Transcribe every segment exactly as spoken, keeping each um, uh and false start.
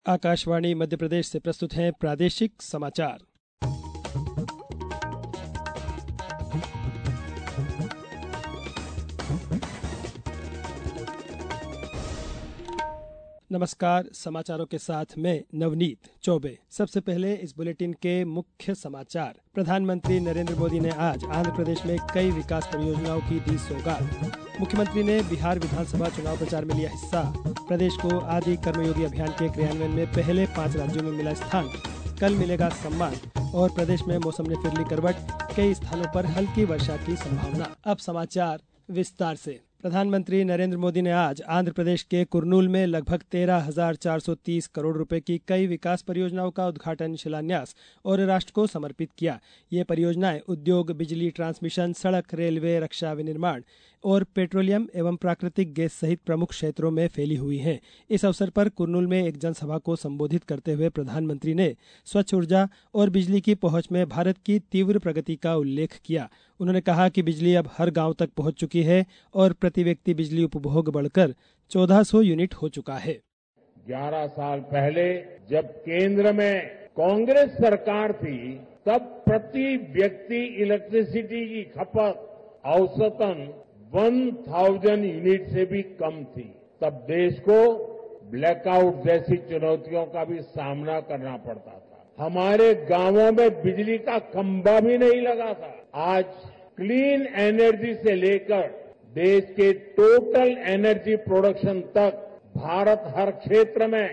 आकाशवाणी मध्य प्रदेश से प्रस्तुत हैं प्रादेशिक समाचार। नमस्कार, समाचारों के साथ मैं नवनीत चौबे। सबसे पहले इस बुलेटिन के मुख्य समाचार। प्रधानमंत्री नरेंद्र मोदी ने आज आंध्र प्रदेश में कई विकास परियोजनाओं की दी सौगात। मुख्यमंत्री ने बिहार विधानसभा चुनाव प्रचार में लिया हिस्सा। प्रदेश को आदि कर्मयोगी अभियान के क्रियान्वयन में पहले पांच राज्यों में मिला स्थान। कल मिलेगा सम्मान। और प्रदेश में मौसम ने फिर ली करवट, कई स्थानों पर हल्की वर्षा की संभावना। अब समाचार विस्तार से। प्रधानमंत्री नरेंद्र मोदी ने आज आंध्र प्रदेश के कुर्नूल में लगभग तेरह हजार चार सौ तीस करोड़ रुपए की कई विकास परियोजनाओं का उद्घाटन, शिलान्यास और राष्ट्र को समर्पित किया। ये परियोजनाएं उद्योग, बिजली, ट्रांसमिशन, सड़क, रेलवे, रक्षा विनिर्माण और पेट्रोलियम एवं प्राकृतिक गैस सहित प्रमुख क्षेत्रों में फैली हुई हैं। इस अवसर पर कुर्नूल में एक जनसभा को संबोधित करते हुए प्रधानमंत्री ने स्वच्छ ऊर्जा और बिजली की पहुंच में भारत की तीव्र प्रगति का उल्लेख किया। उन्होंने कहा कि बिजली अब हर गांव तक पहुंच चुकी है और प्रति व्यक्ति बिजली उपभोग बढ़कर चौदह सौ यूनिट हो चुका है। ग्यारह साल पहले जब केंद्र में कांग्रेस सरकार थी, तब प्रति व्यक्ति इलेक्ट्रिसिटी की खपत औसतन हजार यूनिट से भी कम थी। तब देश को ब्लैकआउट जैसी चुनौतियों का भी सामना करना पड़ता था। हमारे गांवों में बिजली का खंभा भी नहीं लगा था। आज क्लीन एनर्जी से लेकर देश के टोटल एनर्जी प्रोडक्शन तक भारत हर क्षेत्र में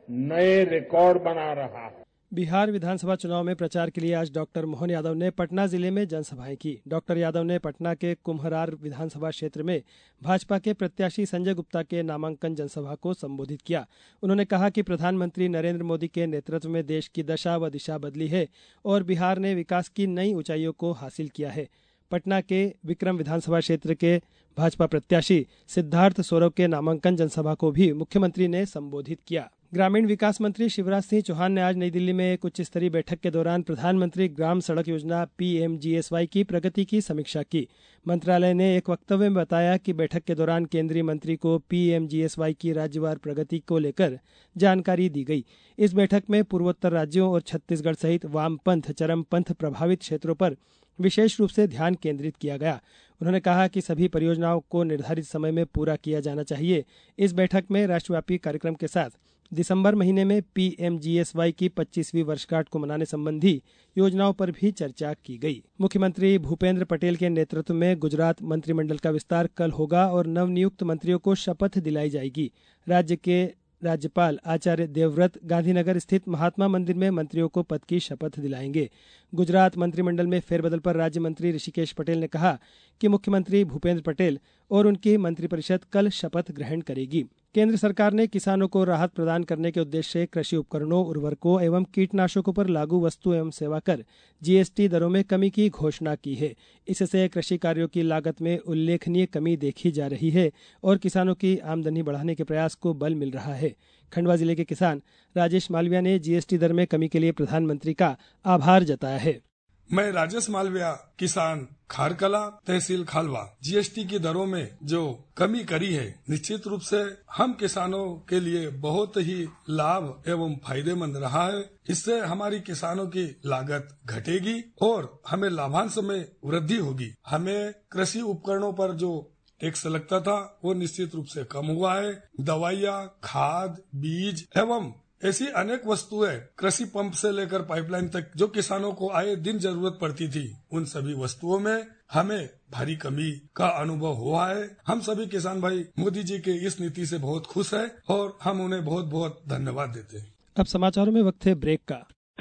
नए रिकॉर्ड बना रहा है। बिहार विधानसभा चुनाव में प्रचार के लिए आज डॉक्टर मोहन यादव ने पटना जिले में जनसभाएं की। डॉक्टर यादव ने पटना के कुम्हरार विधानसभा क्षेत्र में भाजपा के प्रत्याशी संजय गुप्ता के नामांकन जनसभा को संबोधित किया। उन्होंने कहा कि प्रधानमंत्री नरेंद्र मोदी के नेतृत्व में देश की दशा व दिशा बदली है और बिहार ने विकास की नई ऊंचाइयों को हासिल किया है। पटना के विक्रम विधानसभा क्षेत्र के भाजपा प्रत्याशी सिद्धार्थ सौरभ के नामांकन जनसभा को भी मुख्यमंत्री ने संबोधित किया। ग्रामीण विकास मंत्री शिवराज सिंह चौहान ने आज नई दिल्ली में एक उच्च स्तरीय बैठक के दौरान प्रधानमंत्री ग्राम सड़क योजना P M G S Y की प्रगति की समीक्षा की। मंत्रालय ने एक वक्तव्य में बताया कि बैठक के दौरान केंद्रीय मंत्री को P M G S Y की राज्यवार प्रगति को लेकर जानकारी दी गई। इस बैठक में पूर्वोत्तर राज्यों और छत्तीसगढ़ सहित वामपंथ, चरमपंथ प्रभावित क्षेत्रों पर विशेष रूप से ध्यान केंद्रित किया गया। उन्होंने कहा कि सभी परियोजनाओं को निर्धारित समय में पूरा किया जाना चाहिए। इस बैठक में राष्ट्रव्यापी कार्यक्रम के साथ दिसंबर महीने में P M G S Y की पच्चीसवीं वर्षगांठ को मनाने संबंधी योजनाओं पर भी चर्चा की गई। मुख्यमंत्री भूपेंद्र पटेल के नेतृत्व में गुजरात मंत्रिमंडल का विस्तार कल होगा और नवनियुक्त मंत्रियों को शपथ दिलाई जाएगी। राज्य के राज्यपाल आचार्य देवव्रत गांधीनगर स्थित महात्मा मंदिर में मंत्रियों को पद की शपथ दिलाएंगे। गुजरात मंत्रिमंडल में फेरबदल पर राज्य मंत्री ऋषिकेश पटेल ने कहा कि मुख्यमंत्री भूपेंद्र पटेल और उनकी मंत्रिपरिषद कल शपथ ग्रहण करेगी। केंद्र सरकार ने किसानों को राहत प्रदान करने के उद्देश्य से कृषि उपकरणों, उर्वरकों एवं कीटनाशकों पर लागू वस्तु एवं सेवा कर जी एस टी दरों में कमी की घोषणा की है। इससे कृषि कार्यों की लागत में उल्लेखनीय कमी देखी जा रही है और किसानों की आमदनी बढ़ाने के प्रयास को बल मिल रहा है। खंडवा जिले के किसान राजेश मालविया ने जी एस टी दर में कमी के लिए प्रधानमंत्री का आभार जताया है। मैं राजेश मालविया, किसान, खारकला, तहसील खालवा, जी एस टी की दरों में जो कमी करी है, निश्चित रूप से हम किसानों के लिए बहुत ही लाभ एवं फायदेमंद रहा है। इससे हमारी किसानों की लागत घटेगी और हमें लाभांश में वृद्धि होगी। हमें कृषि उपकरणों पर जो टैक्स लगता था वो निश्चित रूप से कम हुआ है। दवाइयाँ, खाद, बीज एवं ऐसी अनेक वस्तुएं, कृषि पंप से लेकर पाइपलाइन तक जो किसानों को आए दिन जरूरत पड़ती थी, उन सभी वस्तुओं में हमें भारी कमी का अनुभव हुआ है। हम सभी किसान भाई मोदी जी के इस नीति से बहुत खुश हैं और हम उन्हें बहुत बहुत धन्यवाद देते हैं। अब समाचारों में वक्त है ब्रेक का।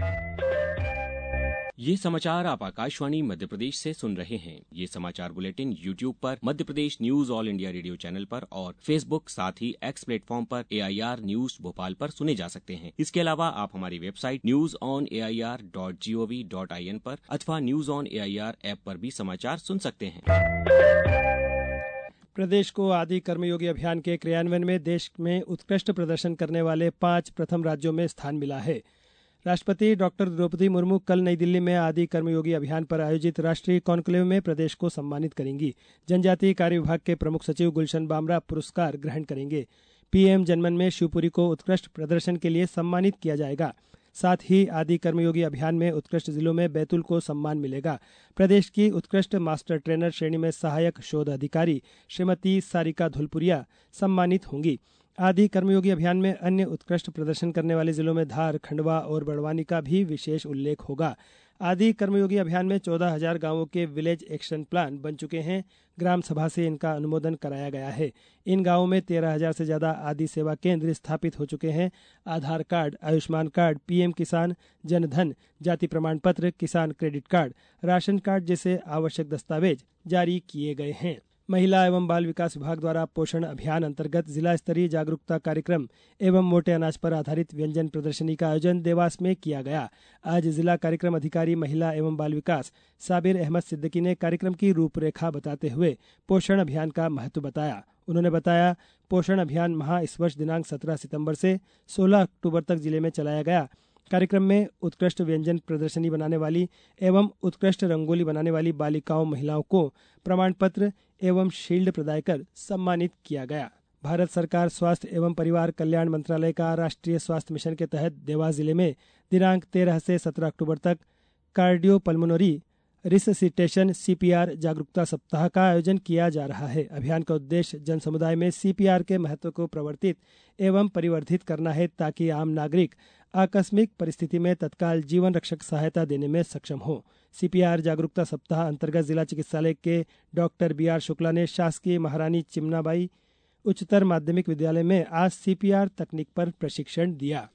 ये समाचार आप आकाशवाणी मध्य प्रदेश से सुन रहे हैं। ये समाचार बुलेटिन यूट्यूब पर Madhya Pradesh news All India Radio channel पर और फेसबुक साथ ही एक्स प्लेटफॉर्म पर A I R news Bhopal पर सुने जा सकते हैं। इसके अलावा आप हमारी website news on A I R dot G O V dot I N पर अथवा news on A I R app पर भी समाचार सुन सकते हैं। प्रदेश को आदि कर्मयोगी अभियान के क्रियान्वयन में देश में उत्कृष्ट प्रदर्शन करने वाले पांच प्रथम राज्यों में स्थान मिला है। राष्ट्रपति डॉक्टर द्रौपदी मुर्मू कल नई दिल्ली में आदि कर्मयोगी अभियान पर आयोजित राष्ट्रीय कॉन्क्लेव में प्रदेश को सम्मानित करेंगी। जनजातीय कार्य विभाग के प्रमुख सचिव गुलशन बामरा पुरस्कार ग्रहण करेंगे। पीएम जनमन में शिवपुरी को उत्कृष्ट प्रदर्शन के लिए सम्मानित किया जाएगा। साथ ही आदि कर्मयोगी अभियान में उत्कृष्ट जिलों में बैतूल को सम्मान मिलेगा। प्रदेश की उत्कृष्ट मास्टर ट्रेनर श्रेणी में सहायक शोध अधिकारी श्रीमती सारिका धुलपुरिया सम्मानित होंगी। आदि कर्मयोगी अभियान में अन्य उत्कृष्ट प्रदर्शन करने वाले जिलों में धार, खंडवा और बड़वानी का भी विशेष उल्लेख होगा। आदि कर्मयोगी अभियान में चौदह हजार गांवों के विलेज एक्शन प्लान बन चुके हैं। ग्राम सभा से इनका अनुमोदन कराया गया है। इन गांवों में तेरह हजार से ज्यादा आदि सेवा केंद्र स्थापित हो चुके हैं। Aadhaar card, Ayushman card, PM Kisan, Jan Dhan, जाति प्रमाण पत्र, किसान क्रेडिट कार्ड, राशन कार्ड जैसे आवश्यक दस्तावेज जारी किए गए हैं। महिला एवं बाल विकास विभाग द्वारा पोषण अभियान अंतर्गत जिला स्तरीय जागरूकता कार्यक्रम एवं मोटे अनाज पर आधारित व्यंजन प्रदर्शनी का आयोजन देवास में किया गया। आज जिला कार्यक्रम अधिकारी महिला एवं बाल विकास साबिर अहमद सिद्दीकी ने कार्यक्रम की रूपरेखा बताते हुए पोषण अभियान का महत्व बताया। उन्होंने बताया, पोषण अभियान माह इस वर्ष दिनांक सत्रह सितंबर से सोलह अक्टूबर तक जिले में चलाया गया। कार्यक्रम में उत्कृष्ट व्यंजन प्रदर्शनी बनाने वाली एवं उत्कृष्ट रंगोली बनाने वाली बालिकाओं महिलाओं को प्रमाण पत्र एवं शील्ड प्रदाय कर सम्मानित किया गया। भारत सरकार स्वास्थ्य एवं परिवार कल्याण मंत्रालय का राष्ट्रीय स्वास्थ्य मिशन के तहत देवास जिले में दिनांक तेरह से सत्रह अक्टूबर तक कार्डियो पल्मोनरी रिससिटेशन सीपीआर जागरूकता सप्ताह का आयोजन किया जा रहा है। अभियान का उद्देश्य जन समुदाय में सीपीआर के महत्व को प्रवर्तित एवं परिवर्धित करना है ताकि आम नागरिक आकस्मिक परिस्थिति में तत्काल जीवन रक्षक सहायता देने में सक्षम हो। सीपीआर जागरूकता सप्ताह अंतर्गत जिला चिकित्सालय के डॉक्टर बी आर शुक्ला ने शासकीय महारानी चिमनाबाई उच्चतर माध्यमिक विद्यालय में आज सीपीआर तकनीक पर प्रशिक्षण दिया।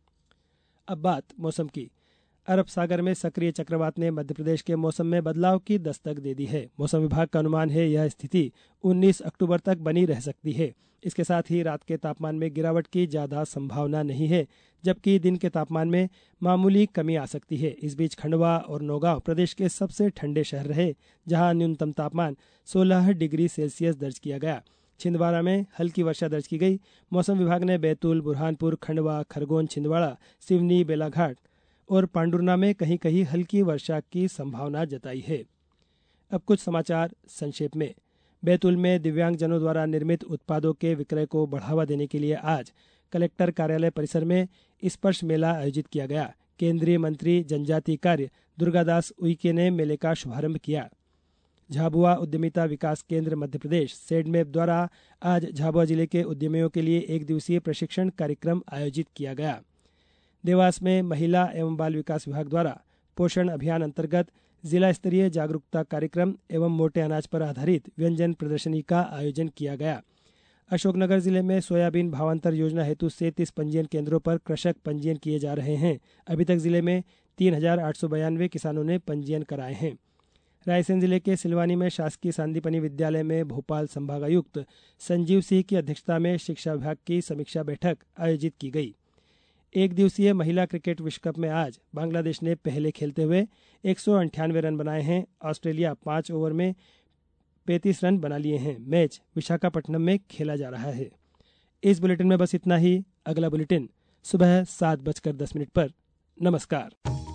अब बात मौसम की। अरब सागर में सक्रिय चक्रवात ने मध्य प्रदेश के मौसम में बदलाव की दस्तक दे दी है। मौसम विभाग का अनुमान है यह स्थिति उन्नीस अक्टूबर तक बनी रह सकती है। इसके साथ ही रात के तापमान में गिरावट की ज्यादा संभावना नहीं है, जबकि दिन के तापमान में मामूली कमी आ सकती है। इस बीच खंडवा और नौगांव प्रदेश के सबसे ठंडे शहर रहे, जहां न्यूनतम तापमान सोलह डिग्री सेल्सियस दर्ज किया गया। छिंदवाड़ा में हल्की वर्षा दर्ज की गई। मौसम विभाग ने बैतूल, बुरहानपुर, खंडवा, खरगोन, छिंदवाड़ा, सिवनी, बेलाघाट और पांडुरना में कहीं कहीं हल्की वर्षा की संभावना जताई है। अब कुछ समाचार संक्षेप में। बैतूल में दिव्यांगजनों द्वारा निर्मित उत्पादों के विक्रय को बढ़ावा देने के लिए आज कलेक्टर कार्यालय परिसर में स्पर्श मेला आयोजित किया गया। केंद्रीय मंत्री जनजातीय कार्य दुर्गादास उइके ने मेले का शुभारंभ किया। झाबुआ उद्यमिता विकास केंद्र मध्य प्रदेश सेडमेप द्वारा आज झाबुआ जिले के उद्यमियों के लिए एक दिवसीय प्रशिक्षण कार्यक्रम आयोजित किया गया। देवास में महिला एवं बाल विकास विभाग द्वारा पोषण अभियान अंतर्गत जिला स्तरीय जागरूकता कार्यक्रम एवं मोटे अनाज पर आधारित व्यंजन प्रदर्शनी का आयोजन किया गया। अशोकनगर जिले में सोयाबीन भावांतर योजना हेतु सैंतीस पंजीयन केंद्रों पर कृषक पंजीयन किए जा रहे हैं। अभी तक जिले में तीन हजार आठ सौ बयानवे किसानों ने पंजीयन कराए हैं। रायसेन जिले के सिलवानी में शासकीय सांदीपनि विद्यालय में भोपाल संभागायुक्त संजीव सिंह की अध्यक्षता में शिक्षा विभाग की समीक्षा बैठक आयोजित की गई। एक दिवसीय महिला क्रिकेट विश्व कप में आज बांग्लादेश ने पहले खेलते हुए एक सौ अंठानवे रन बनाए हैं। ऑस्ट्रेलिया पांच ओवर में पैंतीस रन बना लिए हैं। मैच विशाखापट्टनम में खेला जा रहा है। इस बुलेटिन में बस इतना ही। अगला बुलेटिन सुबह सात बजकर दस मिनट पर। नमस्कार।